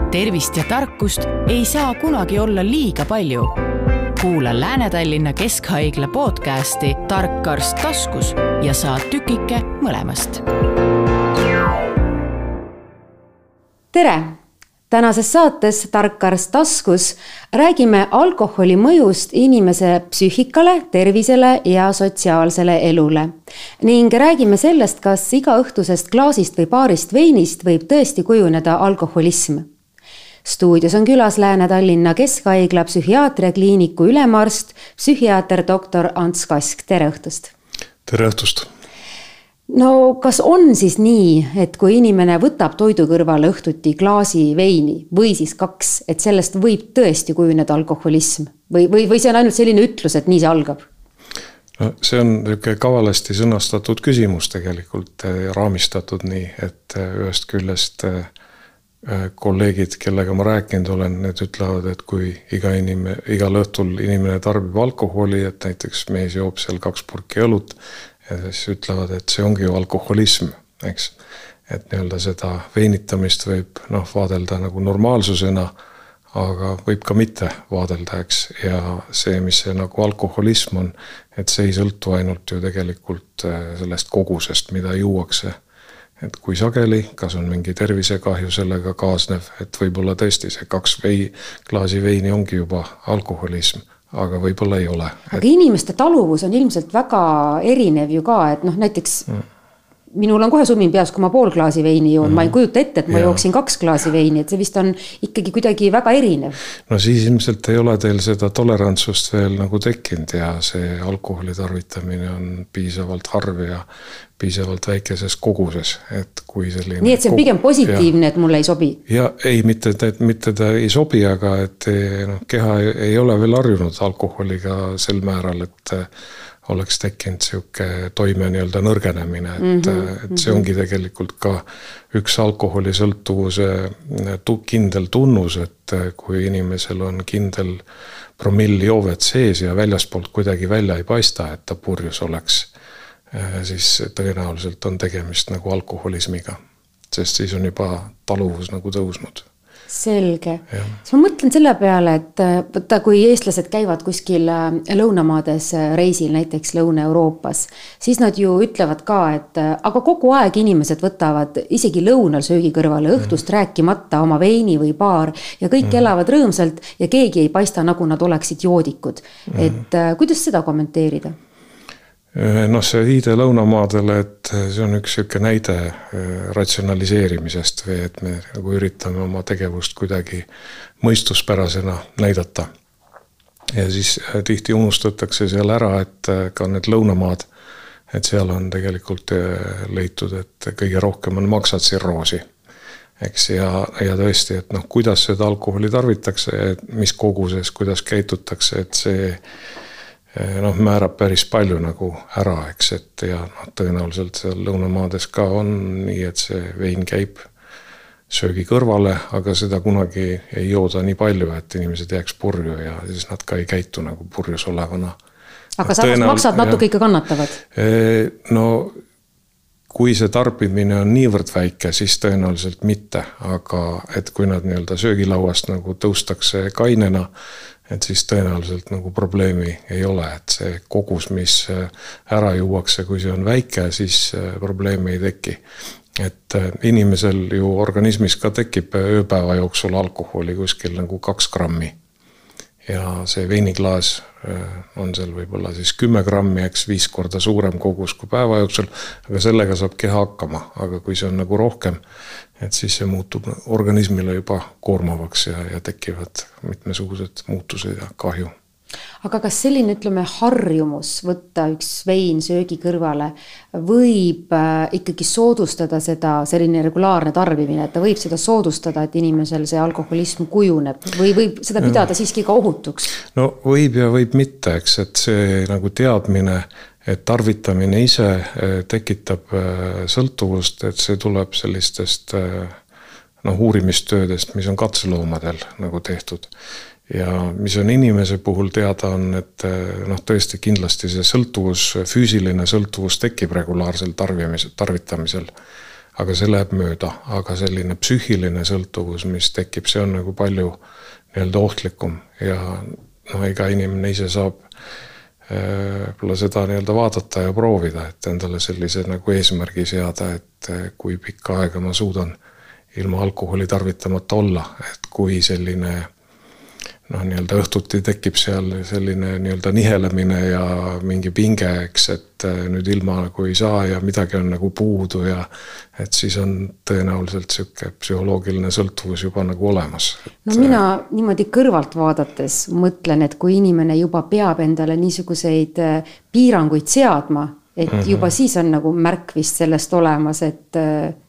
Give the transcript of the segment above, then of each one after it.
Tervist ja tarkust ei saa kunagi olla liiga palju. Kuula Lääne-Tallinna Keskhaigla podcasti Tark arst taskus ja saa tükike mõlemast. Tere! Tänases saates Tark arst taskus räägime alkoholi mõjust inimese psüühikale, tervisele ja sotsiaalsele elule. Ning räägime sellest, kas iga õhtusest klaasist või paarist veinist võib tõesti kujuneda alkoholism. Stuudios on külas Lääne-Tallinna Keskhaigla psühhiaatriakliiniku ülemarst, psühhiaater doktor Ants Kask. Tere õhtust! Tere õhtust! No kas on siis nii, et kui inimene võtab toidu kõrvale õhtuti klaasi veini või siis 2, et sellest võib tõesti kujuneda alkoholism? Või see on ainult selline ütlus, et nii see algab? No, see on kavalasti sõnastatud küsimus tegelikult raamistatud nii, et ühest küljest kolleegid, kellega ma rääkinud olen, need ütlevad, et kui igal õhtul inimene tarbib alkoholi, et näiteks mees joob seal 2 purki õlut, ja siis ütlevad, et see ongi ju alkoholism, eks. Et nii-öelda seda veinitamist võib vaadelda nagu normaalsusena, aga võib ka mitte vaadelda, eks. Ja see, mis see nagu alkoholism on, et see ei sõltu ainult ju tegelikult sellest kogusest, mida juuakse. Et kui sageli, kas on mingi tervisekahju sellega kaasnev, et võib-olla tõesti see 2 klaasi veini ongi juba alkoholism, aga võib-olla ei ole. Aga inimeste taluvus on ilmselt väga erinev ju ka, et näiteks minul on kohe summin peas, kui ma 0,5 klaasi veini joon, ma ei kujuta ette, et ma jooksin 2 klaasi veini, et see vist on ikkagi kuidagi väga erinev. No siis ilmselt ei ole teil seda tolerantsust veel nagu tekkinud ja see alkoholi tarvitamine on piisavalt harv ja piisavalt väikeses koguses, et kui selline... Nii, et see on pigem positiivne, et mulle ei sobi? Ja ei, mitte ta ei sobi, aga et keha ei ole veel harjunud alkoholiga sel määral, et oleks tekkinud siuke toime nii-öelda nõrgenemine, et see ongi tegelikult ka üks alkoholisõltuvuse kindel tunnus, et kui inimesel on kindel promilljoovet sees ja väljaspoolt kuidagi välja ei paista, et ta purjus oleks, siis tõenäoliselt on tegemist nagu alkoholismiga, sest siis on juba taluvus nagu tõusnud. Selge. Siis ma mõtlen selle peale, et kui eestlased käivad kuskil lõunamaades reisil, näiteks Lõuna-Euroopas, siis nad ju ütlevad ka, et aga kogu aeg inimesed võtavad isegi lõunal söögi kõrvale õhtust rääkimata oma veini või baar ja kõik elavad rõõmsalt ja keegi ei paista, nagu nad oleksid joodikud. Et kuidas seda kommenteerida? See viide lõunamaadele, et see on üks selline näide ratsionaliseerimisest või et me nagu üritame oma tegevust kuidagi mõistuspärasena näidata. Ja siis tihti unustatakse seal ära, et ka need lõunamaad, et seal on tegelikult leitud, et kõige rohkem on maksatsirroosi. Eks, ja tõesti, et kuidas seda alkoholi tarvitakse, mis koguses, kuidas käitutakse, et see määrab päris palju nagu ära, eks, et ja tõenäoliselt seal lõunamaades ka on nii, et see vein käib söögi kõrvale, aga seda kunagi ei jooda nii palju, et inimesed jääks purju ja siis nad ka ei käitu nagu purjus olevana. Aga samas maksad natuke ikka kannatavad? No, kui see tarbimine on niivõrd väike, siis tõenäoliselt mitte, aga et kui nad nii-öelda söögilauast nagu tõustakse kainena, et siis tõenäoliselt nagu probleemi ei ole, et see kogus, mis ära juuakse, kui see on väike, siis probleemi ei teki. Et inimesel ju organismis ka tekib ööpäeva jooksul alkoholi kuskil nagu 2 grammi. Ja see veiniklaas on seal võib-olla siis 10 grammi, eks 5 korda suurem kogus kui päeva jooksul, aga sellega saab keha hakkama, aga kui see on nagu rohkem, et siis see muutub organismile juba koormavaks ja tekivad mitmesugused muutused ja kahju. Aga kas selline, ütleme, harjumus võtta üks vein söögi kõrvale võib ikkagi soodustada seda selline regulaarne tarbimine, et ta võib seda soodustada, et inimesel see alkoholism kujuneb või võib seda pidada siiski ka ohutuks? No võib ja võib mitte, eks, et see nagu teadmine, et tarvitamine ise tekitab sõltuvust, et see tuleb sellistest uurimistöödest, mis on katseloomadel nagu tehtud. Ja mis on inimese puhul teada on, et tõesti kindlasti see sõltuvus, füüsiline sõltuvus tekib regulaarsel tarvitamisel. aga see läheb mööda, aga selline psüühiline sõltuvus, mis tekib, see on nagu palju nii-öelda ohtlikum ja iga inimene ise saab võib-olla seda nii-öelda vaadata ja proovida, et endale sellise nagu eesmärgi seada, et kui pikka aega ma suudan ilma alkoholi tarvitamata olla, et kui selline nii-öelda õhtuti tekib seal selline nii-öelda nihelemine ja mingi pinge, eks, et nüüd ilma nagu ei saa ja midagi on nagu puudu ja et siis on tõenäoliselt siuke psühholoogiline sõltuvus juba nagu olemas. No mina niimoodi kõrvalt vaadates mõtlen, et kui inimene juba peab endale niisuguseid piiranguid seadma, et juba siis on nagu märk vist sellest olemas, et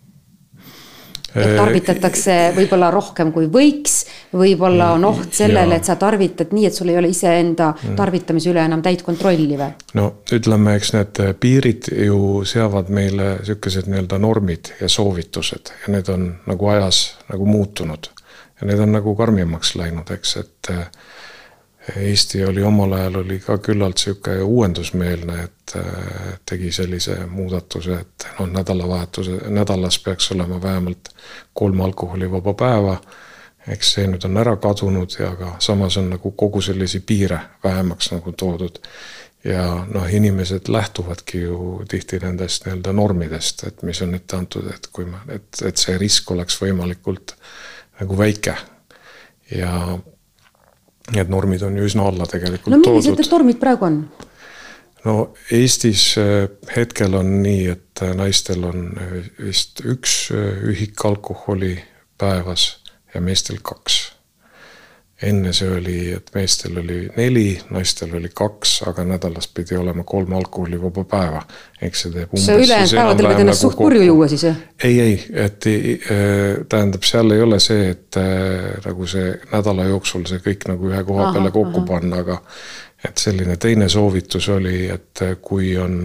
tarvitatakse võib-olla rohkem kui võiks, võib-olla on oht sellele, et sa tarvitad nii, et sul ei ole ise enda tarvitamise üle enam täit kontrolli või? No ütleme, eks need piirid ju seavad meile sellised nii-öelda normid ja soovitused ja need on nagu ajas nagu muutunud ja need on nagu karmimaks läinud, eks, et Eesti oli omal ajal oli ka küllalt siuke uuendusmeelne, et tegi sellise muudatuse, et nädalas peaks olema vähemalt 3 alkoholivaba päeva, eks see nüüd on ära kadunud ja ka samas on nagu kogu sellisi piire vähemaks nagu toodud ja inimesed lähtuvadki ju tihti nendest nii-öelda normidest, et mis on ette antud, et kui et see risk oleks võimalikult nagu väike ja need normid on ju üsna alla tegelikult toodud. Millised need normid praegu on? No Eestis hetkel on nii, et naistel on vist 1 ühik alkoholi päevas ja meestel 2. Enne see oli, et meestel oli 4, naistel oli 2, aga nädalas pidi olema 3 alkoholivaba päeva. Eks see teeb see ülejäänud päevadel pead ennast suht purju juua siis, jah? Ei, et tähendab, seal ei ole see, et nagu see nädala jooksul see kõik nagu ühe koha peale kokku panna, aga et selline teine soovitus oli, et kui on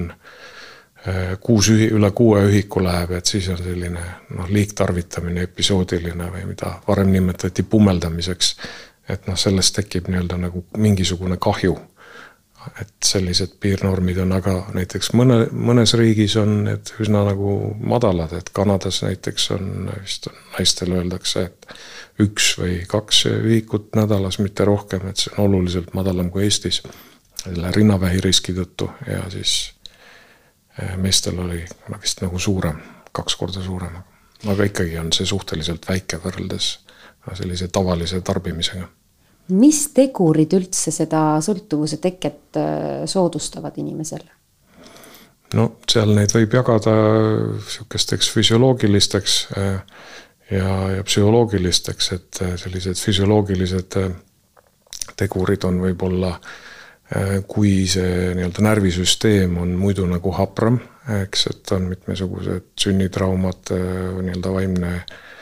üle 6 ühiku läheb, et siis on selline liigtarvitamine episoodiline või mida varem nimetati pummeldamiseks, et sellest tekib nii-öelda nagu mingisugune kahju. Et sellised piirnormid on, aga näiteks mõnes riigis on need üsna nagu madalad, et Kanadas näiteks on, vist naistel öeldakse, et 1 või 2 ühikut nädalas, mitte rohkem, et see on oluliselt madalam kui Eestis selle rinnavähi riski tõttu ja siis meestel oli vist nagu suurem, 2 korda suurem, aga ikkagi on see suhteliselt väike võrreldes sellise tavalise tarbimisega. Mis tegurid üldse seda sõltuvuse teket soodustavad inimesel? No seal neid võib jagada selliseks füsioloogilisteks ja psühholoogilisteks, et sellised füsioloogilised tegurid on võib-olla, kui see nii-öelda närvisüsteem on muidu nagu hapram, eks, et on mitmesugused sünnitraumad, nii-öelda vaimne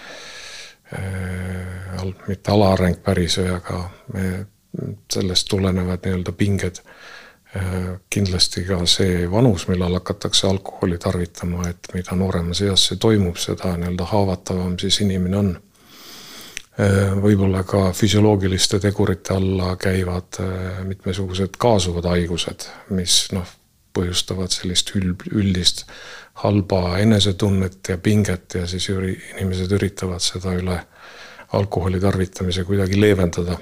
mitte alaareng päris, aga sellest tulenevad nii-öelda pinged. Kindlasti ka see vanus, millal hakatakse alkoholi tarvitama, et mida nooremas eas see toimub, seda nii-öelda haavatavam siis inimene on. Võib-olla ka füsioloogiliste tegurite alla käivad mitmesugused kaasuvad haigused, mis põhjustavad sellist üldist halba enesetunnet ja pinget ja siis inimesed üritavad seda üle alkoholi tarvitamise kuidagi leevendada.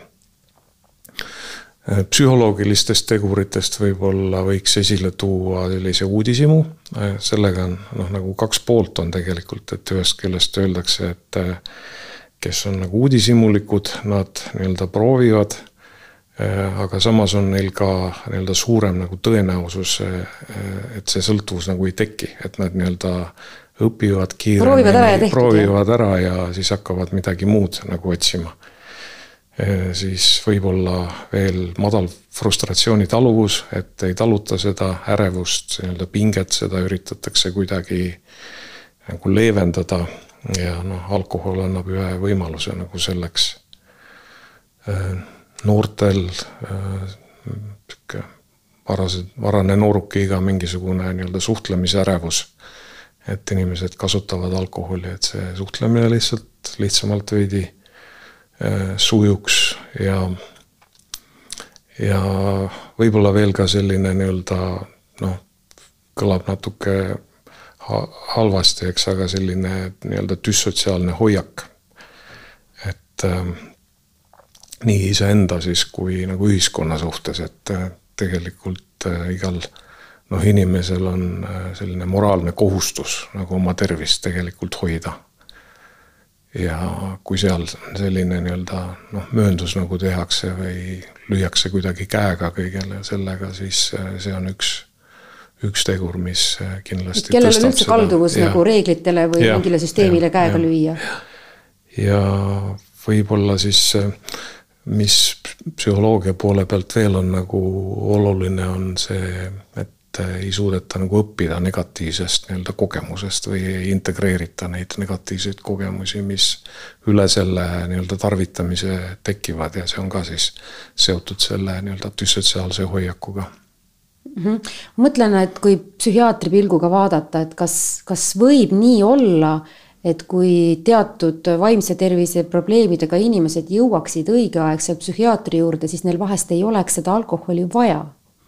Psühholoogilistest teguritest võib-olla võiks esile tuua sellise uudishimu. Sellega on nagu 2 poolt on tegelikult, et ühest küljest öeldakse, et kes on nagu uudishimulikud, nad nii-öelda proovivad, aga samas on neil ka nii-öelda suurem nagu tõenäosus, et see sõltuvus nagu ei teki, et nad nii-öelda õpivad kiiremini, proovivad ära ja siis hakkavad midagi muud nagu otsima. Siis võib-olla veel madal frustratsiooni taluvus, et ei taluta seda ärevust, nii-öelda pinget, seda üritatakse kuidagi nagu leevendada ja alkohol annab ühe võimaluse nagu selleks. Noortel varane noorukiga mingisugune nii-öelda suhtlemisärevus, et inimesed kasutavad alkoholi, et see suhtlemine lihtsamalt veidi sujuks ja võib-olla veel ka selline nii-öelda kõlab natuke halvasti, eks, aga selline nii-öelda düssotsiaalne hoiak. Et nii iseenda siis kui nagu ühiskonna suhtes, et tegelikult igal inimesel on selline moraalne kohustus nagu oma tervist tegelikult hoida. Ja kui seal selline nii-öelda mööndus nagu tehakse või lüüakse kuidagi käega kõigele sellega, siis see on üks tegur, mis kindlasti kellel on üldse kalduvus nagu reeglitele või mingile süsteemile käega lüüa. Ja võib-olla siis, mis psühholoogia poole pealt veel on nagu oluline, on see, et ei suudeta nagu õppida negatiivsest nii-öelda kogemusest või ei integreerita neid negatiivseid kogemusi, mis üle selle nii-öelda tarvitamise tekivad ja see on ka siis seotud selle nii-öelda düssotsiaalse hoiakuga. Mõtlen, et kui psühhiaatri pilguga vaadata, et kas võib nii olla, et kui teatud vaimse tervise probleemidega inimesed jõuaksid õigeaegselt psühhiaatri juurde, siis neil vahest ei oleks seda alkoholi vaja?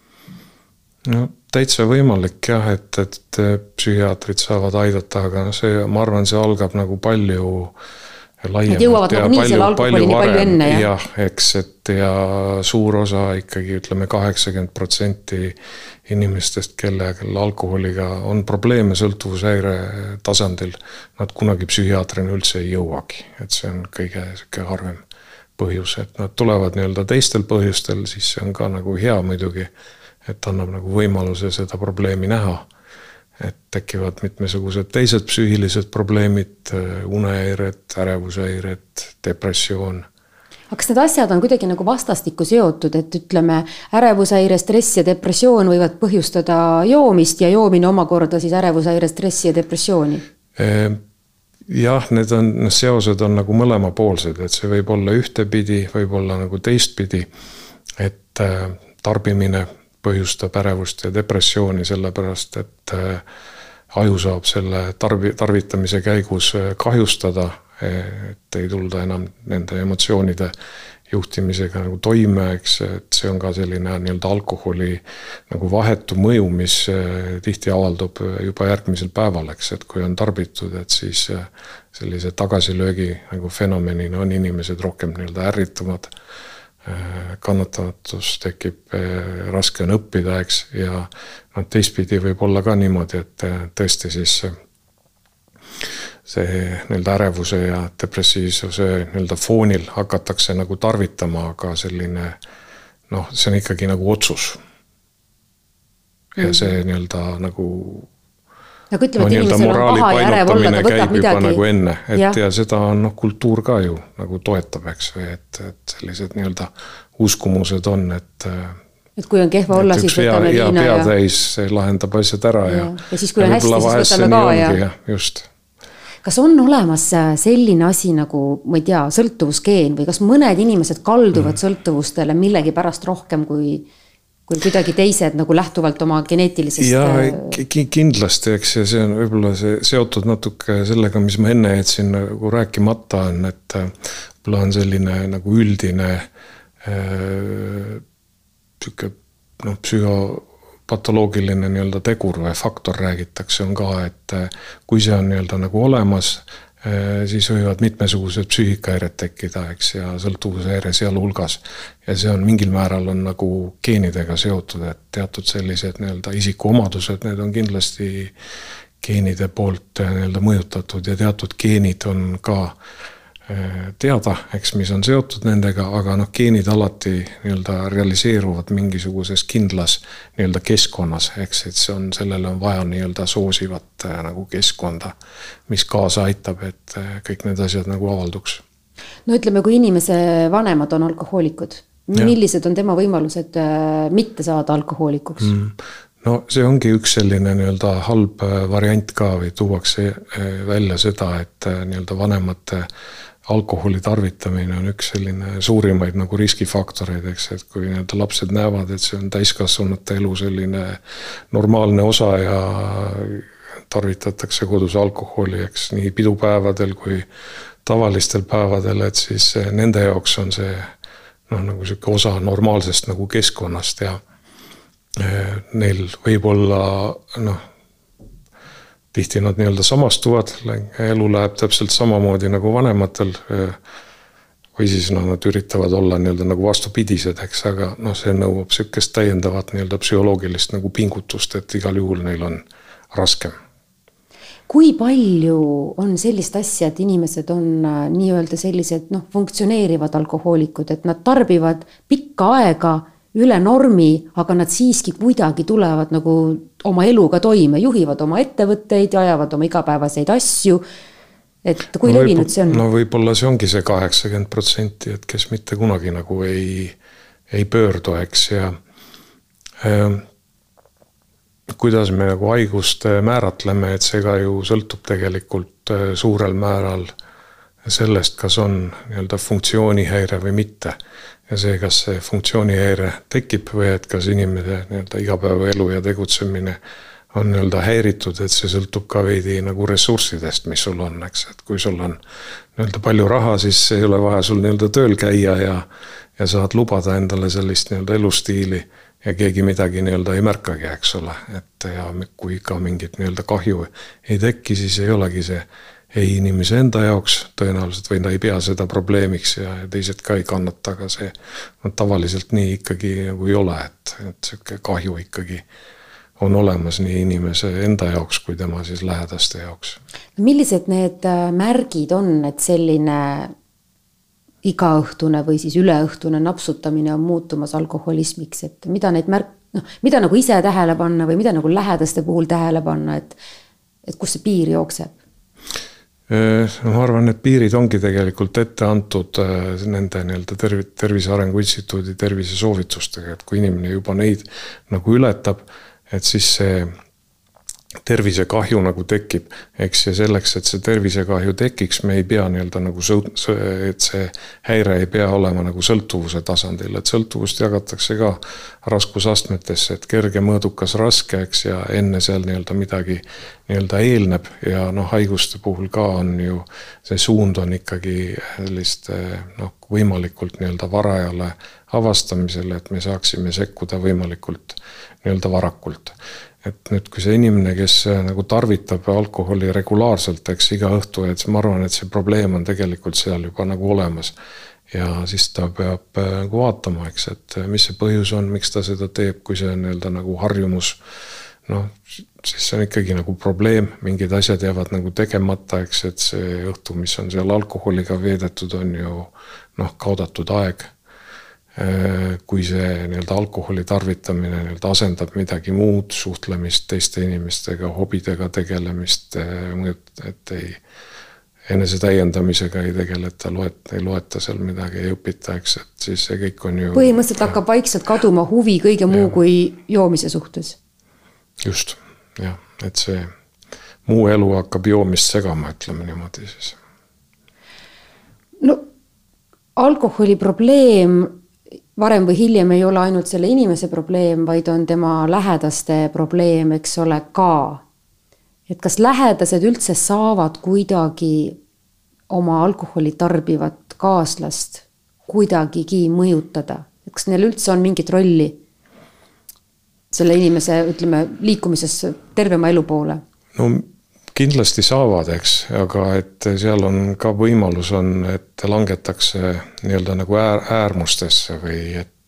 No täitsa võimalik jah, et psühhiaatrid saavad aidata, aga see, ma arvan, see algab nagu palju laiemalt jõuavad nagu nii selle alkoholini palju enne. Jah, eks, et ja suur osa ikkagi, ütleme 80% inimestest, kellel alkoholiga on probleeme sõltuvushäire tasandil, nad kunagi psühhiaatrini üldse ei jõuagi, et see on kõige harvem põhjus, et nad tulevad nii-öelda teistel põhjustel, siis see on ka nagu hea muidugi, et annab nagu võimaluse seda probleemi näha, et tekivad mitmesugused teised psüühilised probleemid, unehäired, ärevushäired, depressioon. Aga kas need asjad on kuidagi nagu vastastikku seotud, et ütleme ärevushäire, stress ja depressioon võivad põhjustada joomist ja joomine omakorda siis ärevushäire, stress ja depressiooni? Jah, need seosed on nagu mõlemapoolsed, et see võib olla ühtepidi, võib olla nagu teistpidi, et tarbimine põhjustab ärevust ja depressiooni sellepärast, et aju saab selle tarvitamise käigus kahjustada, et ei tulda enam nende emotsioonide juhtimisega nagu toime, eks, et see on ka selline nii-öelda alkoholi nagu vahetu mõju, mis tihti avaldub juba järgmisel päeval, eks, et kui on tarbitud, et siis sellise tagasilöögi nagu fenomenina on inimesed rohkem nii-öelda ärritumad, kannatamatus tekib, raske on õppida, eks, ja teistpidi võib olla ka niimoodi, et tõesti siis see nii-öelda ärevuse ja depressiivsuse nii-öelda foonil hakatakse nagu tarvitama, aga selline, see on ikkagi nagu otsus. Ja see nii-öelda nagu nii-öelda moraali painotamine käib juba nagu enne, et ja seda on kultuur ka ju nagu toetab, eks, või et sellised nii-öelda uskumused on, et kui on kehva olla, siis võtame viina ja peatäis lahendab asjad ära ja siis kui on hästi, siis võtame ka ja just. Kas on olemas selline asi nagu, ma ei tea, sõltuvusgeen või kas mõned inimesed kalduvad sõltuvustele millegi pärast rohkem kui kuidagi teised nagu lähtuvalt oma geneetilisest? Ja kindlasti, eks, ja see on võib-olla seotud natuke sellega, mis ma enne jätsin nagu rääkimata on, et võib-olla on selline nagu üldine psühhopatoloogiline nii-öelda tegur või faktor räägitakse on ka, et kui see on nii-öelda nagu olemas, siis võivad mitmesugused psüühikahäired tekkida, eks, ja sõltuvushäire sealhulgas. Ja see on mingil määral on nagu geenidega seotud, et teatud sellised nii-öelda isikuomadused, need on kindlasti geenide poolt nii-öelda mõjutatud ja teatud geenid on ka teada, eks, mis on seotud nendega, aga geenid alati nii-öelda realiseeruvad mingisuguses kindlas nii-öelda keskkonnas, eks, et sellele on vaja nii-öelda soosivat nagu keskkonda, mis kaasa aitab, et kõik need asjad nagu avalduks. No ütleme, kui inimese vanemad on alkohoolikud, millised on tema võimalused mitte saada alkohoolikuks? No see ongi üks selline nii-öelda halb variant ka või tuuakse välja seda, et nii-öelda vanemate alkoholi tarvitamine on üks selline suurimaid nagu riskifaktoreid, eks, et kui need lapsed näevad, et see on täiskasvanute elu selline normaalne osa ja tarvitatakse kodus alkoholi, eks, nii pidupäevadel kui tavalistel päevadel, et siis nende jaoks on see nagu selline osa normaalsest nagu keskkonnast ja neil võib olla tihti nad nii-öelda samastuvad, elu läheb täpselt samamoodi nagu vanematel, või siis nad üritavad olla nii-öelda nagu vastupidised, eks, aga see nõuab sükest täiendavat nii-öelda psühholoogilist nagu pingutust, et igal juhul neil on raskem. Kui palju on sellist asja, et inimesed on nii-öelda sellised funktsioneerivad alkohoolikud, et nad tarbivad pikka aega üle normi, aga nad siiski kuidagi tulevad nagu oma eluga toime, juhivad oma ettevõtteid, ajavad oma igapäevaseid asju, et kui levinud see on? Võib-olla see ongi see 80%, et kes mitte kunagi nagu ei pöördu, eks, ja kuidas me nagu haigust määratleme, et see ka ju sõltub tegelikult suurel määral sellest, kas on nii-öelda funktsioonihäire või mitte. Ja see, kas see funktsioonihäire tekib või et kas inimene nii-öelda igapäevaelu ja tegutsemine on nii-öelda häiritud, et see sõltub ka veidi nagu ressurssidest, mis sul on, eks, et kui sul on nii-öelda palju raha, siis ei ole vaja sul nii-öelda tööl käia ja saad lubada endale sellist nii-öelda elustiili ja keegi midagi nii-öelda ei märkagi, eks ole, et ja kui ka mingit nii-öelda kahju ei tekki, siis ei olegi see ei inimese enda jaoks tõenäoliselt või ta ei pea seda probleemiks ja teised ka ei kannata, aga see tavaliselt nii ikkagi nagu ei ole, et selline kahju ikkagi on olemas nii inimese enda jaoks kui tema siis lähedaste jaoks. Millised need märgid on, et selline igaõhtune või siis üleõhtune napsutamine on muutumas alkoholismiks, et mida mida nagu ise tähele panna või mida nagu lähedaste puhul tähele panna, et kus see piir jookseb? Ma arvan, et piirid ongi tegelikult ette antud nende nii-öelda Tervise Arengu Instituudi tervisesoovitustega, et kui inimene juba neid nagu ületab, et siis see tervisekahju nagu tekib, eks, ja selleks, et see tervisekahju tekiks, me ei pea nii-öelda nagu, et see häire ei pea olema nagu sõltuvuse tasandil, et sõltuvust jagatakse ka raskusastmetesse, et kerge, mõõdukas, raske, eks, ja enne seal nii-öelda midagi nii-öelda eelneb ja haiguste puhul ka on ju, see suund on ikkagi sellist võimalikult nii-öelda varajale avastamisele, et me saaksime sekkuda võimalikult nii-öelda varakult. Et nüüd, kui see inimene, kes nagu tarvitab alkoholi regulaarselt, eks iga õhtu, et ma arvan, et see probleem on tegelikult seal juba nagu olemas. Ja siis ta peab nagu vaatama, eks, et mis see põhjus on, miks ta seda teeb, kui see on nii-öelda nagu harjumus. Siis see on ikkagi nagu probleem, mingid asjad jäävad nagu tegemata, eks, et see õhtu, mis on seal alkoholiga veedetud, on ju kaudatud aeg. Kui see nii-öelda alkoholi tarvitamine nii-öelda asendab midagi muud, suhtlemist teiste inimestega, hobidega tegelemist, et enese täiendamisega ei tegeleta, ei loeta seal midagi, ei õpita, eks, et siis see kõik on ju... Põhimõtteliselt hakkab vaikselt kaduma huvi kõige muu kui joomise suhtes. Just, jah, et see muu elu hakkab joomist segama, ütleme niimoodi siis. Alkoholi probleem varem või hiljem ei ole ainult selle inimese probleem, vaid on tema lähedaste probleem, eks ole, ka. Et kas lähedased üldse saavad kuidagi oma alkoholi tarbivat kaaslast kuidagigi mõjutada? Et kas neil üldse on mingit rolli selle inimese, ütleme, liikumises tervema elu poole? Kindlasti saavad, eks, aga et seal on ka võimalus on, et langetakse nii-öelda nagu äärmustesse või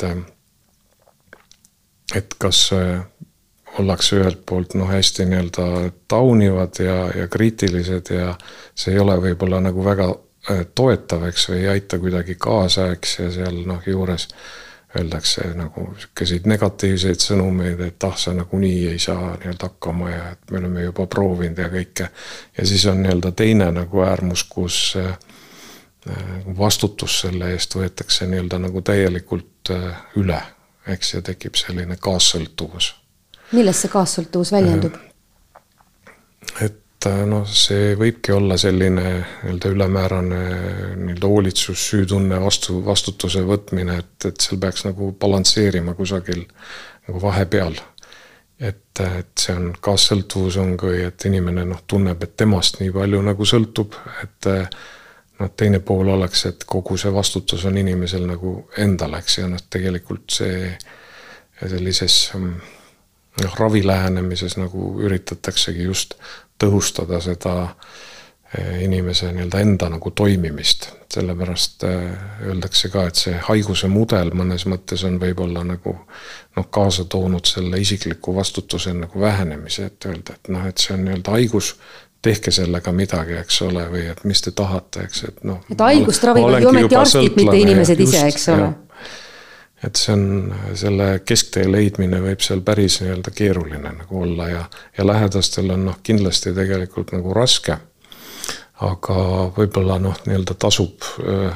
et kas ollakse ühelt poolt hästi nii-öelda taunivad ja kriitilised ja see ei ole võib-olla nagu väga toetav, eks, või ei aita kuidagi kaasa, eks, ja seal juures öeldakse nagu selliseid negatiivseid sõnumeid, et sa nagu nii ei saa nii-öelda hakkama ja et me oleme juba proovinud ja kõike. Ja siis on nii-öelda teine nagu äärmus, kus vastutus selle eest võetakse nii-öelda nagu täielikult üle, eks, ja tekib selline kaassõltuvus. Millest see kaassõltuvus väljendub? Et see võibki olla selline nii-öelda ülemäärane nii-öelda hoolitsus, süütunne, vastutuse võtmine, et seal peaks nagu balansseerima kusagil nagu vahepeal. Et see on kaassõltuvus on, kui et inimene tunneb, et temast nii palju nagu sõltub, et teine pool oleks, et kogu see vastutus on inimesel nagu endal, eks, ja tegelikult see sellises ravilähenemises nagu üritataksegi just tõhustada seda inimese nii-öelda enda nagu toimimist. Sellepärast öeldakse ka, et see haiguse mudel mõnes mõttes on võib-olla nagu kaasa toonud selle isikliku vastutuse nagu vähenemise, et öelda, et et see on nii-öelda haigus, tehke sellega midagi, eks ole, või et mis te tahate, eks, et et haigust ravivad ju ometi arstid, mitte inimesed ise, eks ole. Et see on, selle kesktee leidmine võib seal päris nii-öelda keeruline nagu olla ja lähedastel on kindlasti tegelikult nagu raske, aga võib-olla nii-öelda tasub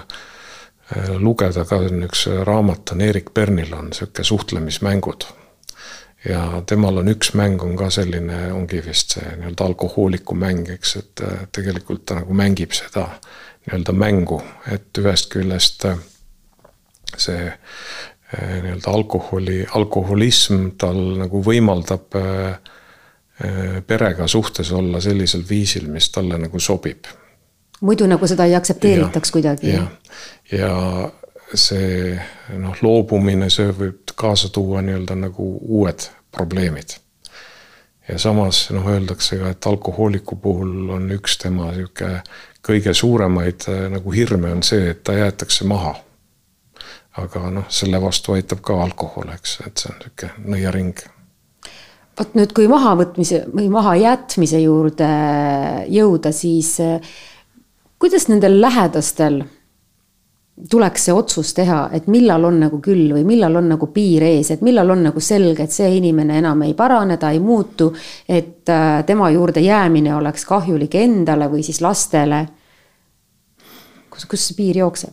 lugeda ka üks raamat on Erik Pernil on selline suhtlemismängud ja temal on üks mäng on ka selline, ongi vist see nii-öelda alkohooliku mäng, eks, et tegelikult ta nagu mängib seda nii-öelda mängu, et ühest küljest see nii-öelda alkoholism tal nagu võimaldab perega suhtes olla sellisel viisil, mis talle nagu sobib. Muidu nagu seda ei aktsepteeritaks kuidagi. Ja see loobumine, see võib kaasa tuua nii-öelda nagu uued probleemid. Ja samas öeldakse ka, et alkohooliku puhul on üks tema kõige suuremaid nagu hirme on see, et ta jäetakse maha. Aga selle vastu aitab ka alkohol, eks, et see on selline nõiaring. Võt nüüd, kui mahavõtmise või mahajätmise juurde jõuda, siis kuidas nendel lähedastel tuleks see otsus teha, et millal on nagu küll või millal on nagu piir ees, et millal on nagu selge, et see inimene enam ei parane, ta ei muutu, et tema juurde jäämine oleks kahjulik endale või siis lastele. Kus see piir jookseb?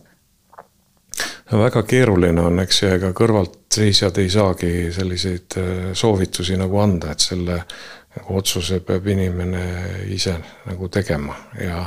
Väga keeruline on, eks, ja ega kõrvalt seisjad ei saagi selliseid soovitusi nagu anda, et selle nagu otsuse peab inimene ise nagu tegema ja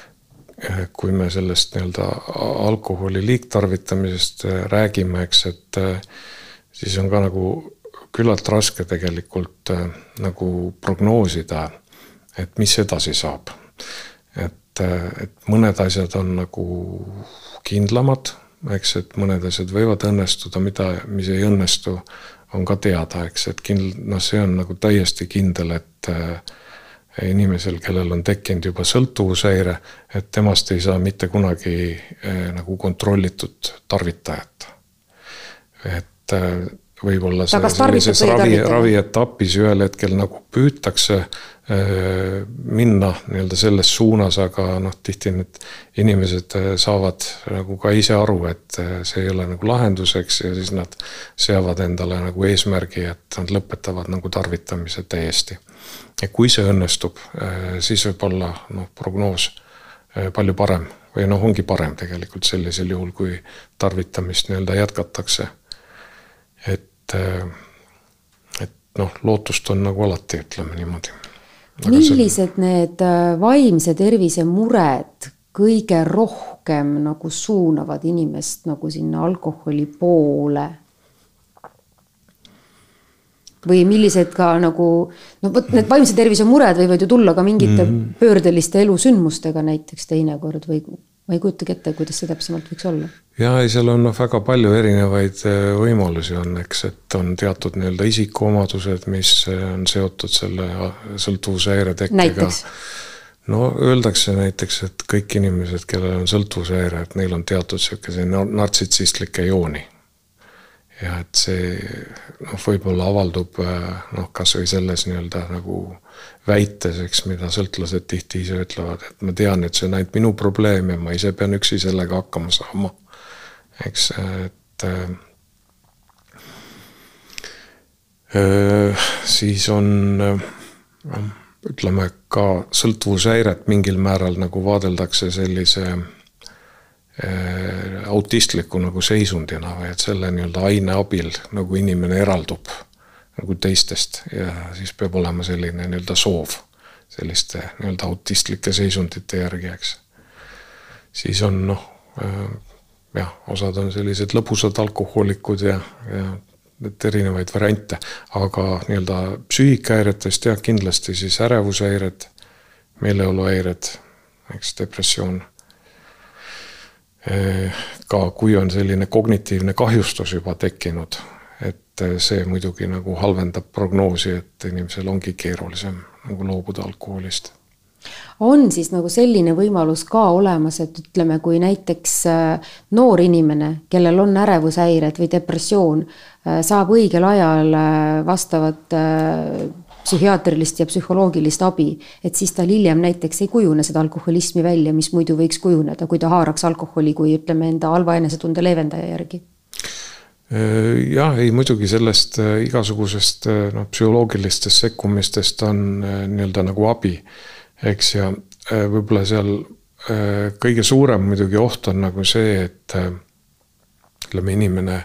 kui me sellest nii-öelda alkoholi liigtarvitamisest räägime, eks, et siis on ka nagu küllalt raske tegelikult nagu prognoosida, et mis edasi saab. Et mõned asjad on nagu kindlamad, eks, et mõned asjad võivad õnnestuda, mis ei õnnestu, on ka teada, eks, et see on nagu täiesti kindel, et inimesel, kellel on tekkinud juba sõltuvushäire, et temast ei saa mitte kunagi nagu kontrollitud tarvitajat. Et võib-olla sellises ravietapis ühel hetkel nagu püütakse minna nii-öelda selles suunas, aga tihti need inimesed saavad nagu ka ise aru, et see ei ole nagu lahenduseks ja siis nad seavad endale nagu eesmärgi, et nad lõpetavad nagu tarvitamise täiesti. Ja kui see õnnestub, siis võib olla prognoos palju parem või ongi parem tegelikult sellisel juhul, kui tarvitamist nii-öelda jätkatakse. Et lootust on nagu alati, ütleme niimoodi. Millised need vaimse tervise mured kõige rohkem nagu suunavad inimest nagu sinna alkoholi poole? Või millised ka nagu, need vaimse tervise mured võivad ju tulla ka mingite pöördeliste elusündmustega näiteks teinekord või ma ei kujutagi ette, kuidas see täpsemalt võiks olla. Ja seal on väga palju erinevaid võimalusi on, eks, et on teatud nii-öelda isikuomadused, mis on seotud selle sõltuvushäire tekkega. Näiteks? Öeldakse näiteks, et kõik inimesed, kellel on sõltuvushäire, et neil on teatud nartsissistlikke jooni. Ja et see võib-olla avaldub kas või selles nii-öelda nagu väites, eks, mida sõltlased tihti ise ütlevad, et ma tean, et see on ainult minu probleem ja ma ise pean üksi sellega hakkama saama. Eks, et siis on, ütleme, ka sõltuvushäiret mingil määral nagu vaadeldakse sellise autistliku nagu seisundina või et selle nii-öelda aine abil nagu inimene eraldub nagu teistest ja siis peab olema selline nii-öelda soov selliste nii-öelda autistlike seisundite järgi, eks. Siis on osad on sellised lõbusad alkohoolikud ja et erinevaid variante, aga nii-öelda psüühikahäiretest kindlasti siis ärevushäired, meeleoluhäired, eks, depressioon. Ka kui on selline kognitiivne kahjustus juba tekkinud, et see muidugi nagu halvendab prognoosi, et inimesel ongi keerulisem nagu loobuda alkoholist. On siis nagu selline võimalus ka olemas, et ütleme, kui näiteks noor inimene, kellel on ärevushäired või depressioon, saab õigel ajal vastavat psühhiaatrilist ja psühholoogilist abi, et siis tal hiljem näiteks ei kujune seda alkoholismi välja, mis muidu võiks kujuneda, kui ta haaraks alkoholi, kui ütleme enda halva enesetunde leevendaja järgi. Jah, ei muidugi sellest igasugusest psühholoogilistest sekkumistest on nii-öelda nagu abi, eks, ja võib-olla seal kõige suurem muidugi oht on nagu see, et ütleme, inimene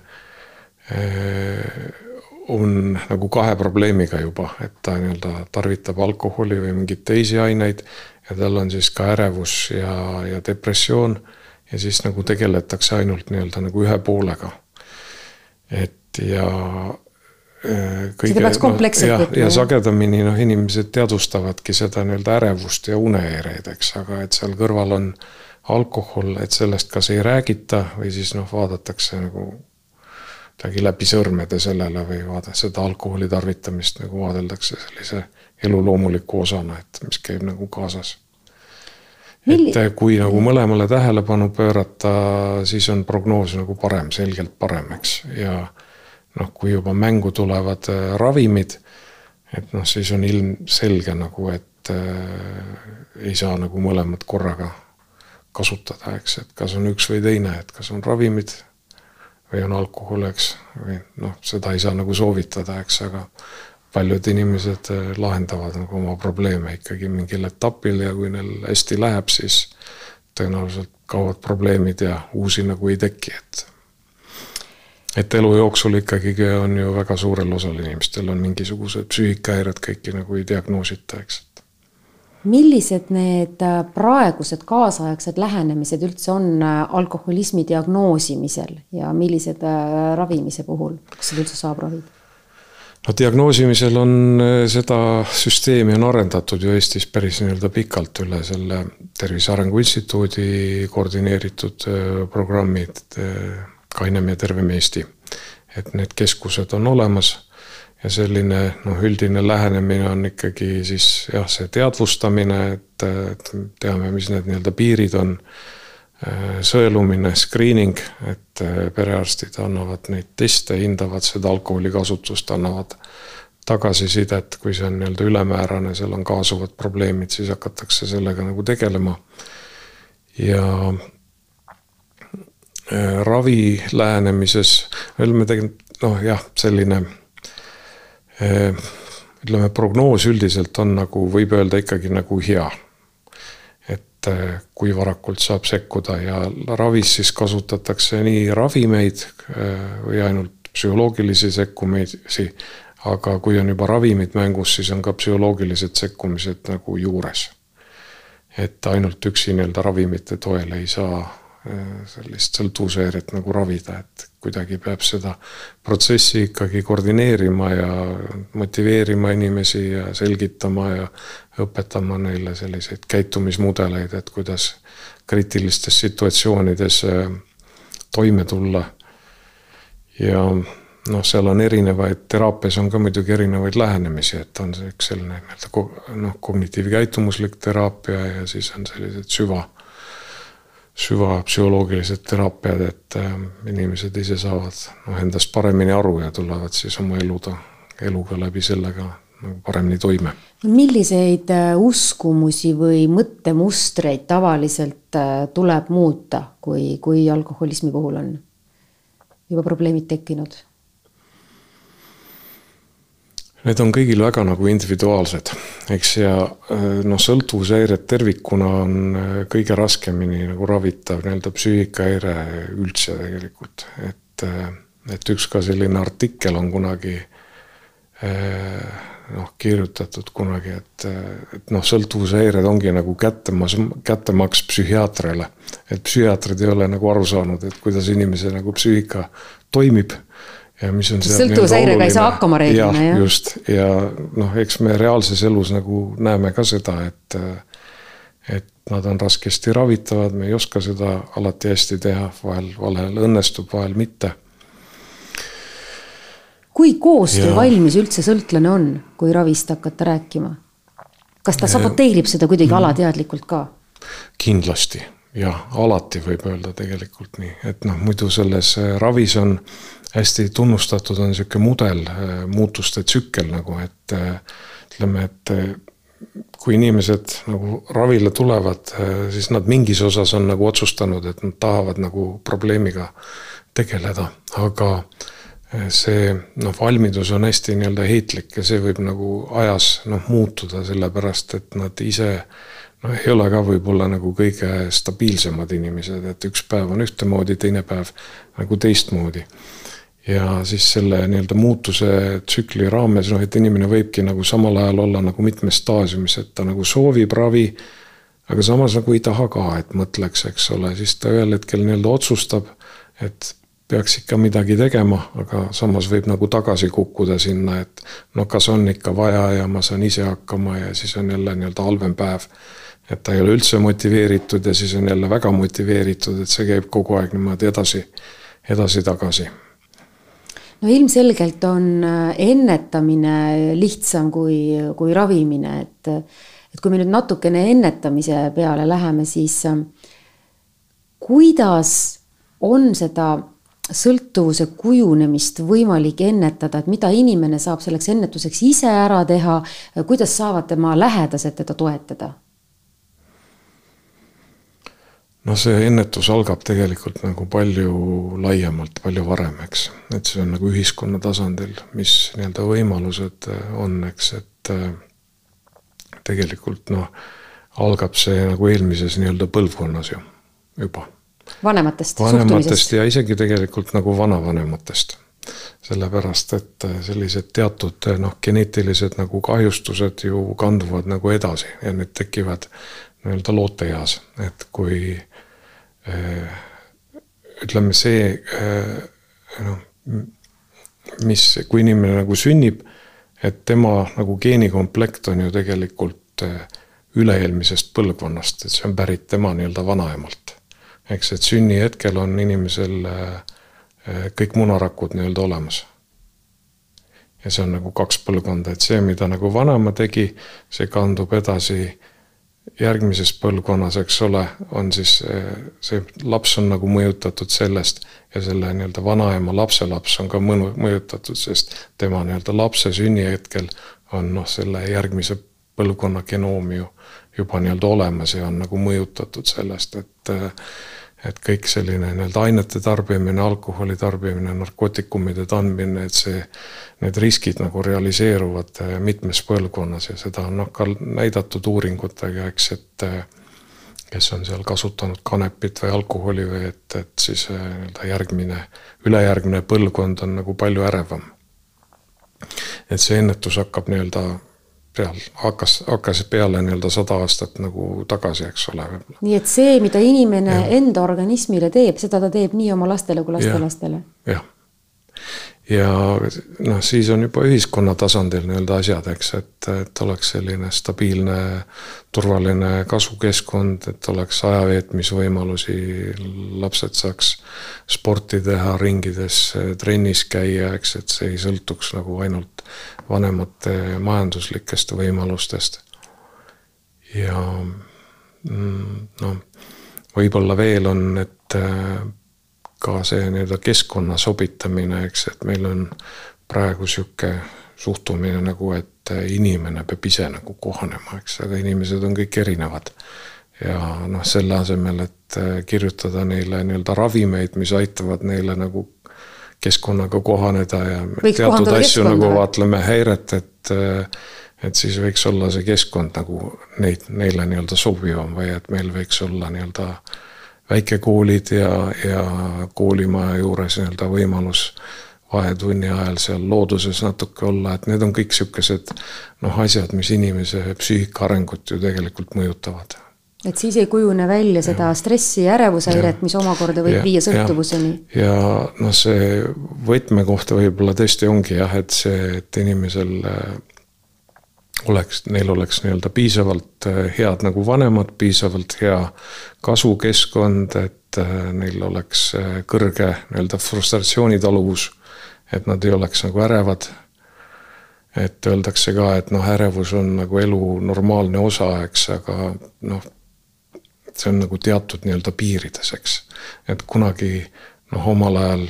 on nagu kahe probleemiga juba, et ta nii-öelda tarvitab alkoholi või mingeid teisi aineid ja tal on siis ka ärevus ja depressioon ja siis nagu tegeletakse ainult nii-öelda nagu ühe poolega. Et ja kõige, seda peaks kompleksselt võtma. Ja sagedamini inimesed teadvustavadki seda nii-öelda ärevust ja unehäireid, eks, aga et seal kõrval on alkohol, et sellest kas ei räägita või siis vaadatakse nagu tagi läbi sõrmede sellele või seda alkoholi tarvitamist nagu vaadeldakse sellise elu loomuliku osana, et mis käib nagu kaasas. Et kui nagu mõlemale tähelepanu pöörata, siis on prognoos nagu parem, selgelt parem, eks. Ja kui juba mängu tulevad ravimid, et siis on ilmselge nagu, et ei saa nagu mõlemad korraga kasutada, eks, et kas on üks või teine, et kas on ravimid või on alkohol, eks, või seda ei saa nagu soovitada, eks, aga paljud inimesed lahendavad nagu oma probleeme ikkagi mingil etapil ja kui neil hästi läheb, siis tõenäoliselt kaovad probleemid ja uusi nagu ei teki, et elu jooksul ikkagi on ju väga suurel osal inimestel on mingisugused psüühikahäired kõiki nagu ei diagnoosita, eks. Millised need praegused kaasaegsed lähenemised üldse on alkoholismi diagnoosimisel ja millised ravimise puhul, kas seda üldse saab ravida? Diagnoosimisel on seda süsteemi on arendatud ju Eestis päris nii-öelda pikalt üle selle Tervise Arengu Instituudi koordineeritud programmid Kainem ja Tervem Eesti. Et need keskused on olemas ja selline üldine lähenemine on ikkagi siis jah, see teadvustamine, et teame, mis need nii-öelda piirid on, sõelumine, screening, et perearstid annavad neid teste, hindavad seda alkoholikasutust, annavad tagasisidet, kui see on nii-öelda ülemäärane, seal on kaasuvad probleemid, siis hakatakse sellega nagu tegelema. Ja ravi lähenemises, me tegelikult, selline ütleme, prognoos üldiselt on nagu, võib öelda ikkagi nagu hea. Et kui varakult saab sekkuda ja ravis siis kasutatakse nii ravimeid või ainult psühholoogilisi sekkumisi, aga kui on juba ravimid mängus, siis on ka psühholoogilised sekkumised nagu juures. Et ainult üksi nii-öelda ravimite toel ei saa sellist sõltuvushäiret nagu ravida, et kuidagi peab seda protsessi ikkagi koordineerima ja motiveerima inimesi ja selgitama ja õpetama neile selliseid käitumismudeleid, et kuidas kriitilistes situatsioonides toime tulla. Ja seal on erinevaid, teraapias on ka muidugi erinevaid lähenemisi, et on see üks selline kognitiivkäitumuslik teraapia ja siis on sellised süvapsühholoogilised teraapiad, et inimesed ise saavad endast paremini aru ja tulevad siis oma eluga läbi sellega paremini toime. Milliseid uskumusi või mõttemustreid tavaliselt tuleb muuta, kui alkoholismi puhul on juba probleemid tekkinud? Need on kõigil väga nagu individuaalsed, eks, ja sõltuvushäired tervikuna on kõige raskemini nagu ravitav nii-öelda psüühikahäire üldse tegelikult, et üks ka selline artikkel on kunagi kirjutatud kunagi, et sõltuvushäired ongi nagu kättemaks psühhiaatrile, et psühhiaatrid ei ole nagu aru saanud, et kuidas inimese nagu psüühika toimib. Sõltuvushäirega ei saa hakkama reeglina, jah? Just, ja eks me reaalses elus nagu näeme ka seda, et nad on raskesti ravitavad, me ei oska seda alati hästi teha, vahel õnnestub, vahel mitte. Kui koostöö valmis üldse sõltlane on, kui ravist hakata rääkima? Kas ta saboteerib seda kuidagi alateadlikult ka? Kindlasti ja alati võib öelda tegelikult nii, et muidu selles ravis on hästi tunnustatud on selline mudel, muutuste tsükkel nagu, et ütleme, et kui inimesed nagu ravile tulevad, siis nad mingis osas on nagu otsustanud, et nad tahavad nagu probleemiga tegeleda, aga see valmidus on hästi nii-öelda heitlik ja see võib nagu ajas muutuda sellepärast, et nad ise ei ole ka võib-olla nagu kõige stabiilsemad inimesed, et üks päev on ühtemoodi, teine päev nagu teistmoodi. Ja siis selle nii-öelda muutuse tsükli raames, et inimene võibki nagu samal ajal olla nagu mitmes staasiumis, et ta nagu soovib ravi, aga samas nagu ei taha ka, et mõtleks, eks ole, siis ta ühel hetkel nii-öelda otsustab, et peaks ikka midagi tegema, aga samas võib nagu tagasi kukkuda sinna, et kas on ikka vaja ja ma saan ise hakkama ja siis on jälle nii-öelda halvem päev. Et ta ei ole üldse motiveeritud ja siis on jälle väga motiveeritud, et see käib kogu aeg niimoodi edasi-tagasi. No ilmselgelt on ennetamine lihtsam kui ravimine, et kui me nüüd natukene ennetamise peale läheme, siis kuidas on seda sõltuvuse kujunemist võimalik ennetada, et mida inimene saab selleks ennetuseks ise ära teha, kuidas saavad tema lähedased teda toetada? See ennetus algab tegelikult nagu palju laiemalt, palju varem, eks. Et see on nagu ühiskonna tasandil, mis nii-öelda võimalused on, eks, et tegelikult algab see nagu eelmises nii-öelda põlvkonnas ju juba. Vanematest ja isegi tegelikult nagu vanavanematest. Sellepärast, et sellised teatud geneetilised nagu kahjustused ju kanduvad nagu edasi ja need tekivad nii-öelda looteeas, et kui ütleme see, kui inimene nagu sünnib, et tema nagu geenikomplekt on ju tegelikult üle-eelmisest põlvkonnast, et see on pärit tema nii-öelda vanaemalt. Eks, et sünni hetkel on inimesel kõik munarakud nii-öelda olemas. Ja see on nagu 2 põlvkonda, et see, mida nagu vanaema tegi, see kandub edasi järgmises põlvkonnas, eks ole, on siis see laps on nagu mõjutatud sellest ja selle nii-öelda vanaema lapselaps on ka mõjutatud, sest tema nii-öelda lapse sünni hetkel on selle järgmise põlvkonna genoomi juba nii-öelda olemas ja on nagu mõjutatud sellest, et kõik selline nii-öelda ainete tarbimine, alkoholi tarbimine, narkootikumide tarbimine, et need riskid nagu realiseeruvad mitmes põlvkonnas ja seda on ka näidatud uuringutega, eks, et kes on seal kasutanud kanepit või alkoholi või et siis ülejärgmine põlvkond on nagu palju ärevam. Et see ennetus hakkab nii-öelda hakkas peale nii-öelda 100 aastat nagu tagasi, eks ole. Nii et see, mida inimene enda organismile teeb, seda ta teeb nii oma lastele kui lastelastele. Jah. Ja siis on juba ühiskonna tasandil nii-öelda asjad, eks, et oleks selline stabiilne, turvaline kasvukeskkond, et oleks ajaveetmisvõimalusi, lapsed saaks sporti teha, ringides, trennis käia, eks, et see ei sõltuks nagu ainult vanemate majanduslikest võimalustest. Ja võib-olla veel on, et ka see nii-öelda keskkonna sobitamine, eks, et meil on praegu siuke suhtumine nagu, et inimene peab ise nagu kohanema, eks, aga inimesed on kõik erinevad. Ja selle asemel, et kirjutada neile nii-öelda ravimeid, mis aitavad neile nagu keskkonnaga kohaneda ja teatud asju nagu vaatleme häiret, et siis võiks olla see keskkond nagu neile nii-öelda sobivam või et meil võiks olla nii-öelda väikekoolid ja koolimaja juures nii-öelda võimalus vahetunni ajal seal looduses natuke olla, et need on kõik sellised asjad, mis inimese psüühika arengut ju tegelikult mõjutavad. Et siis ei kujune välja seda stressi ja ärevuseiret, mis omakorda võib viia sõltuvuseni. Ja see võtmekohta võib-olla tõesti ongi et inimesel neil oleks nii-öelda piisavalt head nagu vanemad, piisavalt hea kasvukeskkond, et neil oleks kõrge nii-öelda frustratsioonitaluvus, et nad ei oleks nagu ärevad, et öeldakse ka, et noh, ärevus on nagu elu normaalne osa, eks, aga noh, see on nagu teatud nii-öelda piirides, eks. Et kunagi noh, omal ajal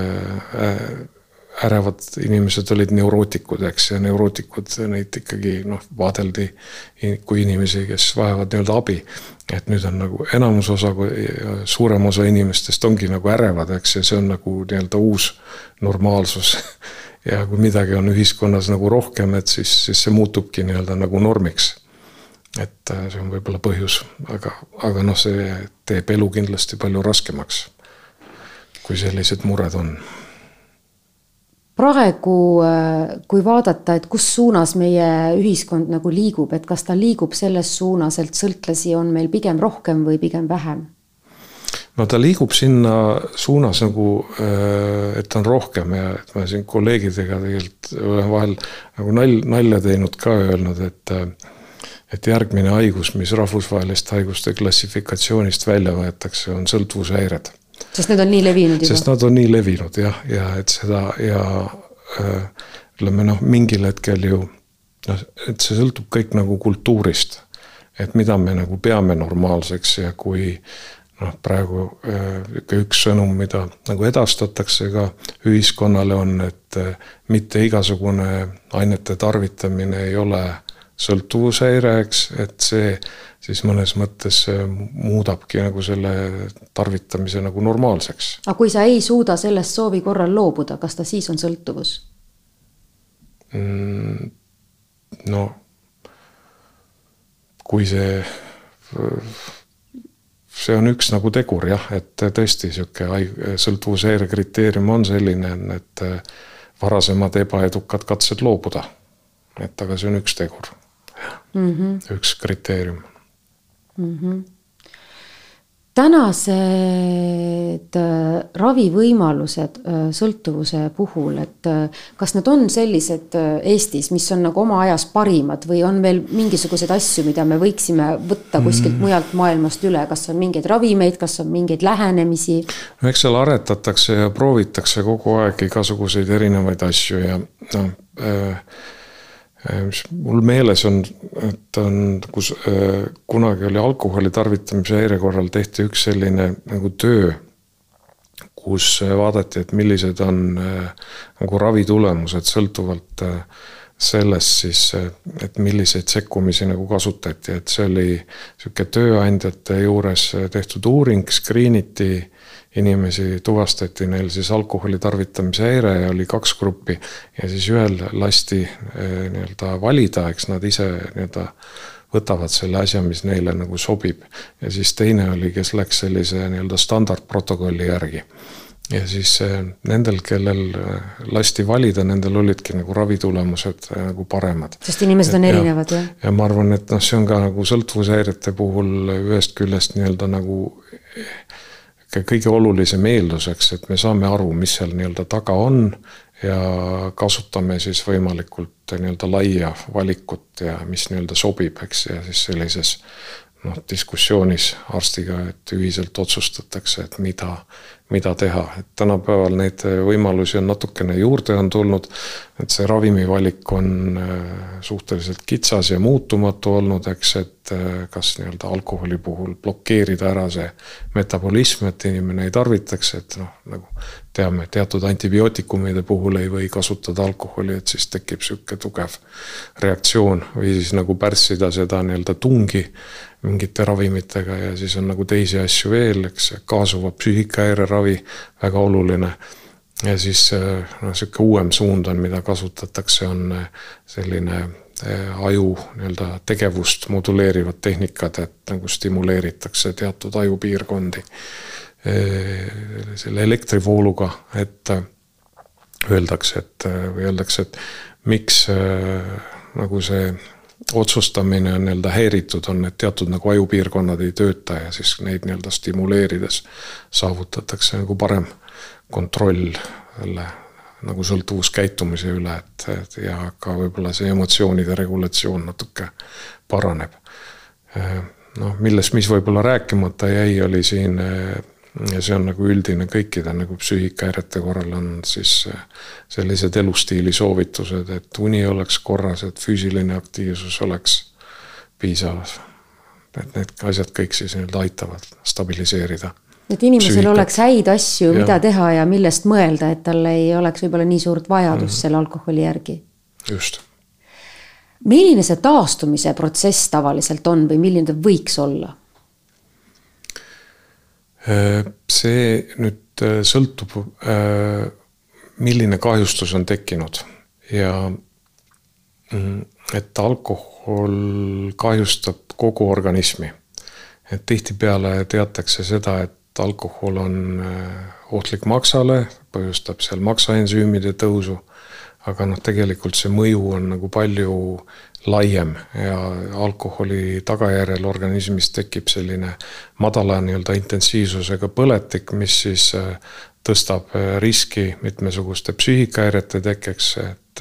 ärevad inimesed olid neurootikud, eks, ja neurootikud neid ikkagi noh, vaadeldi kui inimesi, kes vajavad nii-öelda abi. Et nüüd on nagu enamus osa, suurem osa inimestest ongi nagu ärevad, eks, ja see on nagu nii-öelda uus normaalsus. Ja kui midagi on ühiskonnas nagu rohkem, et siis see muutubki nii-öelda nagu normiks. Et see on võib-olla põhjus, aga noh, see teeb elu kindlasti palju raskemaks, kui sellised mured on. Praegu, kui vaadata, et kus suunas meie ühiskond nagu liigub, et kas ta liigub selles suunas, et sõltlasi on meil pigem rohkem või pigem vähem? No ta liigub sinna suunas nagu, et on rohkem ja et ma siin kolleegidega tegelikult olen vahel nagu nalja teinud ka öelnud, et järgmine haigus, mis rahvusvaheliste haiguste klassifikatsioonist välja võetakse, on sõltuvushäired. Sest need on nii levinud juba? Sest nad on nii levinud, jah, ja et seda ja ütleme noh, mingil hetkel ju, et see sõltub kõik nagu kultuurist, et mida me nagu peame normaalseks ja kui noh, praegu üks sõnum, mida nagu edastatakse ka ühiskonnale on, et mitte igasugune ainete tarvitamine ei ole sõltuvushäire, eks, et see siis mõnes mõttes muudabki nagu selle tarvitamise nagu normaalseks. Aga kui sa ei suuda sellest soovi korral loobuda, kas ta siis on sõltuvus? No, kui see on üks nagu tegur, jah, et tõesti sõltuvushäire kriteerium on selline, et varasemad ebaedukad katsed loobuda. Et aga see on üks tegur, üks kriteerium. Tänased ravivõimalused sõltuvuse puhul, et kas need on sellised Eestis, mis on nagu oma ajas parimad või on veel mingisugused asju, mida me võiksime võtta kuskilt mujalt maailmast üle, kas on mingeid ravimeid, kas on mingeid lähenemisi? No eks seal aretatakse ja proovitakse kogu aeg igasuguseid erinevaid asju ja mis mul meeles on, et kus kunagi oli alkoholi tarvitamise häire korral tehti üks selline nagu töö, kus vaadati, et millised on nagu ravitulemused sõltuvalt sellest siis, et milliseid sekkumisi nagu kasutati, et see oli selline tööandjate juures tehtud uuring, screeniti inimesi, tuvastati neil siis alkoholi tarvitamise häire ja oli 2 gruppi ja siis ühel lasti nii-öelda valida, eks nad ise nii-öelda võtavad selle asja, mis neile nagu sobib ja siis teine oli, kes läks sellise nii-öelda standardprotokolli järgi ja siis nendel, kellel lasti valida, nendel olidki nagu ravitulemused nagu paremad. Sest inimesed on erinevad, jah? Ja ma arvan, et see on ka nagu sõltuvushäirete puhul ühest küljest nii-öelda nagu kõige olulisem eelduseks, et me saame aru, mis seal nii-öelda taga on ja kasutame siis võimalikult nii-öelda laia valikut ja mis nii-öelda sobib, eks, ja siis sellises diskussioonis arstiga, et ühiselt otsustatakse, et mida teha. Et tänapäeval neid võimalusi on natukene juurde on tulnud, et see ravimivalik on suhteliselt kitsas ja muutumatu olnud, eks, et kas nii-öelda alkoholi puhul blokeerida ära see metabolism, et inimene ei tarvitaks, et nagu teame, teatud antibiootikumide puhul ei või kasutada alkoholi, et siis tekib selline tugev reaktsioon või siis nagu pärssida seda nii-öelda tungi mingite ravimitega ja siis on nagu teisi asju veel, eks, kaasuva psüühikahäire ravi väga oluline ja siis selline uuem suund on, mida kasutatakse, on selline aju nii-öelda tegevust moduleerivad tehnikad, et nagu stimuleeritakse teatud ajupiirkondi selle elektrivooluga, et öeldakse, et miks nagu see otsustamine on nii-öelda häiritud, on, et teatud nagu ajupiirkonnad ei tööta ja siis neid nii-öelda stimuleerides saavutatakse nagu parem kontroll selle nagu sõltuvuskäitumise üle, et ja ka võib-olla see emotsioonide regulatsioon natuke paraneb. Milles, mis võib-olla rääkimata jäi, oli siin ja see on nagu üldine kõikide nagu psüühikahäirete korral on siis sellised elustiili soovitused, et uni oleks korras, et füüsiline aktiivsus oleks piisav. Et need asjad kõik siis aitavad stabiliseerida. Et inimesel oleks häid asju, mida teha ja millest mõelda, et tal ei oleks võib-olla nii suurt vajadust selle alkoholi järgi. Just. Milline see taastumise protsess tavaliselt on või milline ta võiks olla? See nüüd sõltub, milline kahjustus on tekkinud ja et alkohol kahjustab kogu organismi. Et tihtipeale teatakse seda, et alkohol on ohtlik maksale, põhjustab seal maksaensüümide tõusu, aga tegelikult see mõju on nagu palju laiem ja alkoholi tagajärjel organismis tekib selline madala intensiivsusega põletik, mis siis tõstab riski mitmesuguste psüühikahäirete tekkeks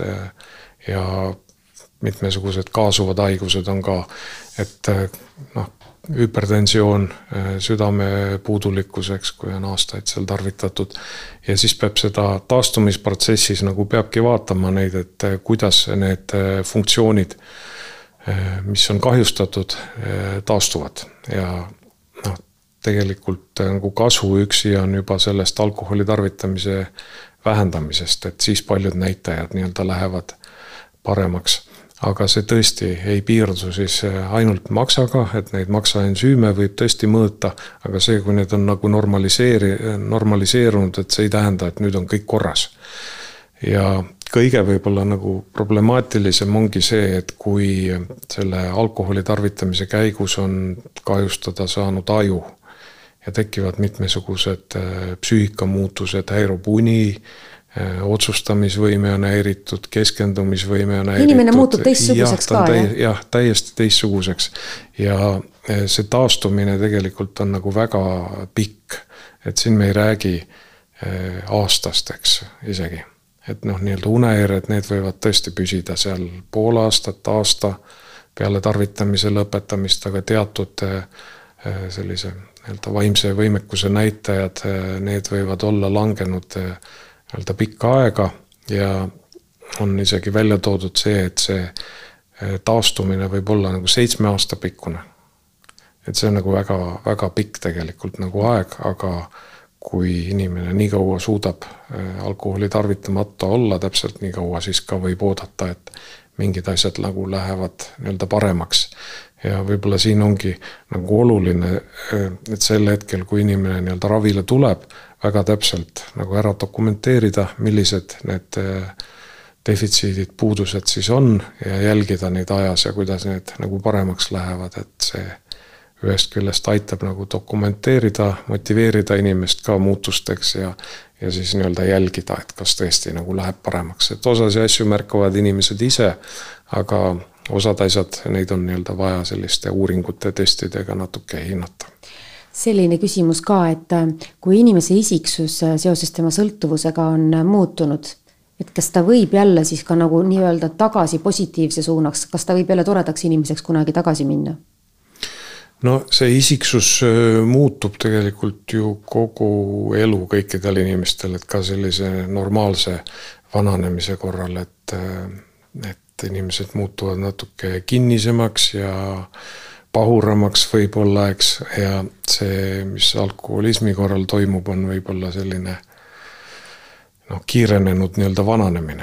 ja mitmesugused kaasuvad haigused on ka, et hüpertensioon, südame puudulikkuseks, kui on aastaid seal tarvitatud. Ja siis peab seda taastumisprotsessis nagu peabki vaatama neid, et kuidas need funktsioonid, mis on kahjustatud, taastuvad. Ja tegelikult nagu kasu üksi on juba sellest alkoholi tarvitamise vähendamisest, et siis paljud näitajad lähevad paremaks. Aga see tõesti ei piirdu siis ainult maksaga, et neid maksaensüüme võib tõesti mõõta, aga see, kui need on nagu normaliseerunud, et see ei tähenda, et nüüd on kõik korras. Ja kõige võib-olla nagu problemaatilisem ongi see, et kui selle alkoholi tarvitamise käigus on kahjustada saanud aju ja tekivad mitmesugused psüühikamuutused, häirub uni, otsustamisvõime on häiritud, keskendumisvõime on häiritud. Inimene muutub teistsuguseks ka, jah? Jah, täiesti teistsuguseks. Ja see taastumine tegelikult on nagu väga pikk. Et siin me ei räägi aastasteks isegi. Et unehäired, need võivad tõesti püsida seal pool aastat, aasta peale tarvitamise lõpetamist, aga teatud sellise vaimse võimekuse näitajad, need võivad olla langenud pikka aega ja on isegi välja toodud see, et see taastumine võib olla nagu 7 aasta pikkune. Et see on nagu väga, väga pikk tegelikult nagu aeg, aga kui inimene nii kaua suudab alkoholi tarvitamata olla, täpselt nii kaua siis ka võib oodata, et mingid asjad nagu lähevad paremaks. Ja võib-olla siin ongi nagu oluline, et sel hetkel, kui inimene ravile tuleb, väga täpselt nagu ära dokumenteerida, millised need defitsiidid, puudused siis on ja jälgida neid ajas ja kuidas need nagu paremaks lähevad, et see ühest küljest aitab nagu dokumenteerida, motiveerida inimest ka muutusteks ja siis jälgida, et kas tõesti nagu läheb paremaks. Et osasi asju märkavad inimesed ise, aga osad asjad, neid on vaja selliste uuringute testidega natuke hinnata. Selline küsimus ka, et kui inimese isiksus seoses tema sõltuvusega on muutunud, et kas ta võib jälle siis ka nagu nii-öelda tagasi positiivse suunaks, kas ta võib jälle toredaks inimeseks kunagi tagasi minna? No see isiksus muutub tegelikult ju kogu elu kõikidel inimestel, et ka sellise normaalse vananemise korral, et inimesed muutuvad natuke kinnisemaks ja pahuramaks võib-olla, eks, ja see, mis alkoholismi korral toimub, on võib-olla selline kiirenenud vananemine.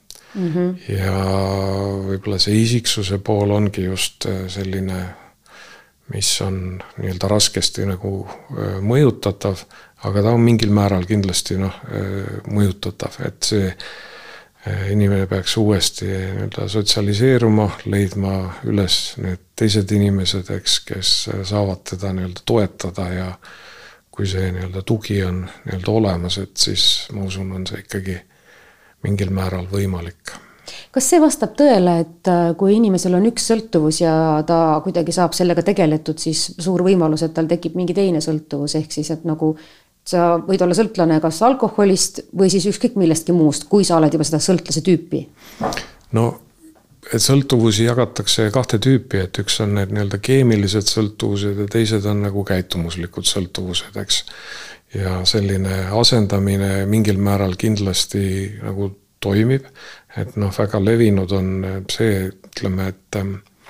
Ja võib-olla see isiksuse pool ongi just selline, mis on raskesti nagu mõjutatav, aga ta on mingil määral kindlasti mõjutatav, et see inimene peaks uuesti sotsialiseeruma, leidma üles need teised inimesed, kes saavad teda toetada ja kui see tugi on olemas, et siis ma usun, on see ikkagi mingil määral võimalik. Kas see vastab tõele, et kui inimesel on üks sõltuvus ja ta kuidagi saab sellega tegeletud, siis suur võimalus, et tal tekib mingi teine sõltuvus, ehk siis, et nagu sa võid olla sõltlane kas alkoholist või siis ükskõik millestki muust, kui sa oled juba seda sõltlase tüüpi? No et sõltuvusi jagatakse 2 tüüpi, et üks on need nii-öelda keemilised sõltuvused ja teised on nagu käitumuslikud sõltuvused, eks. Ja selline asendamine mingil määral kindlasti nagu toimib, et väga levinud on see, ütleme, et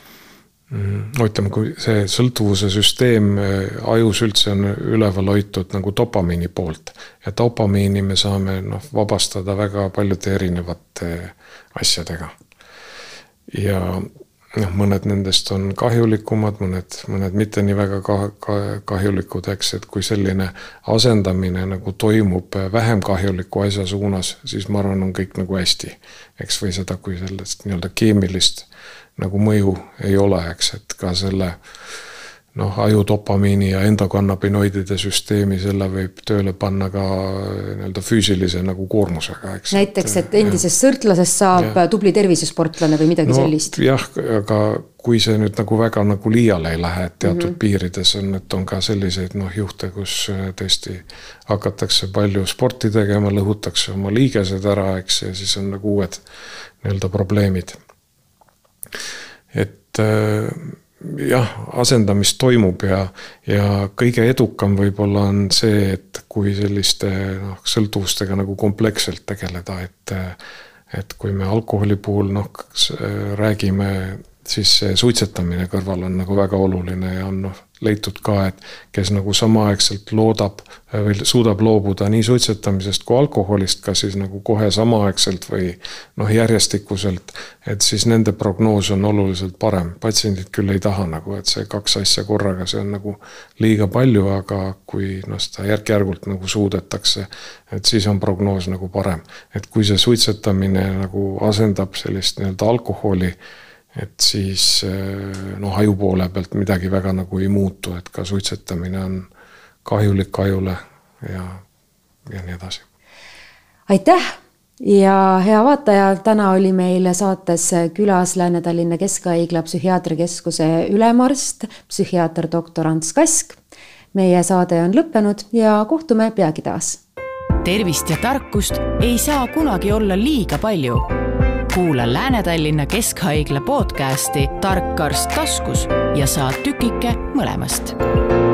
kui see sõltuvuse süsteem ajus üldse on üleval hoitud nagu dopamiini poolt ja dopamiini me saame vabastada väga paljude erinevate asjadega. Ja mõned nendest on kahjulikumad, mõned mitte nii väga kahjulikud, eks, et kui selline asendamine nagu toimub vähem kahjuliku asja suunas, siis ma arvan, on kõik nagu hästi, eks, või seda, kui sellest nii-öelda keemilist nagu mõju ei ole, eks, et ka selle aju dopamiini ja endokannabinoidide süsteemi selle võib tööle panna ka nii-öelda füüsilise nagu koormusega, eks. Näiteks, et endisest sõrtlasest saab tubli tervisesportlane või midagi sellist. Jah, aga kui see nüüd nagu väga nagu liiale ei lähe, et teatud piirides on, et on ka selliseid juhte, kus tõesti hakatakse palju sporti tegema, lõhutakse oma liigesed ära, eks, ja siis on nagu uued nii-öelda probleemid. Et jah, asendamist toimub ja kõige edukam võib-olla on see, et kui selliste sõltuvustega nagu kompleksselt tegeleda, et kui me alkoholi puhul räägime, siis see suitsetamine kõrval on nagu väga oluline ja on leitud ka, et kes nagu samaaegselt loodab või suudab loobuda nii suitsetamisest kui alkoholist, ka siis nagu kohe samaaegselt või järjestikuselt, et siis nende prognoos on oluliselt parem. Patsiendid küll ei taha nagu, et see 2 asja korraga, see on nagu liiga palju, aga kui seda järk-järgult nagu suudetakse, et siis on prognoos nagu parem. Et kui see suitsetamine nagu asendab sellist nii-öelda alkoholi, et siis aju poole pealt midagi väga nagu ei muutu, et ka suitsetamine on kahjulik ajule ja nii edasi. Aitäh ja hea vaataja, täna oli meil saates külas Lääne-Tallinna Keskhaigla psühhiaatriakeskuse ülemarst, psühhiaater doktor Ants Kask. Meie saade on lõppenud ja kohtume peagi taas. Tervist ja tarkust ei saa kunagi olla liiga palju. Kuula Lääne-Tallinna Keskhaigla podcasti Tark arst taskus ja saa tükike mõlemast.